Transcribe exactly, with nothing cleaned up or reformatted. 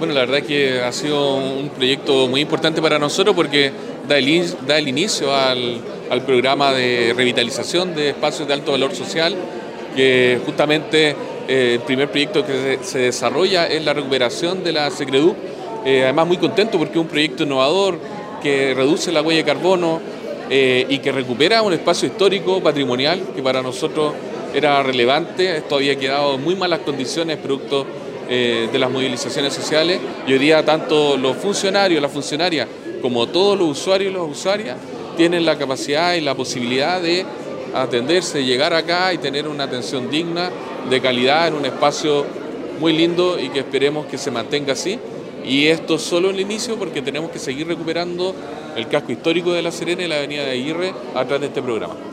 Bueno, la verdad es que ha sido un proyecto muy importante para nosotros porque da el, in- da el inicio al, al programa de revitalización de espacios de alto valor social, que justamente eh, el primer proyecto que se, se desarrolla es la recuperación de la Secreduc. Eh, además muy contento porque es un proyecto innovador que reduce la huella de carbono eh, y que recupera un espacio histórico, patrimonial, que para nosotros era relevante. Esto había quedado en muy malas condiciones producto eh, de las movilizaciones sociales, y hoy día tanto los funcionarios, las funcionarias, como todos los usuarios y las usuarias tienen la capacidad y la posibilidad de atenderse, llegar acá y tener una atención digna, de calidad, en un espacio muy lindo y que esperemos que se mantenga así. Y esto es solo el inicio porque tenemos que seguir recuperando el casco histórico de La Serena y la avenida de Aguirre a través de este programa.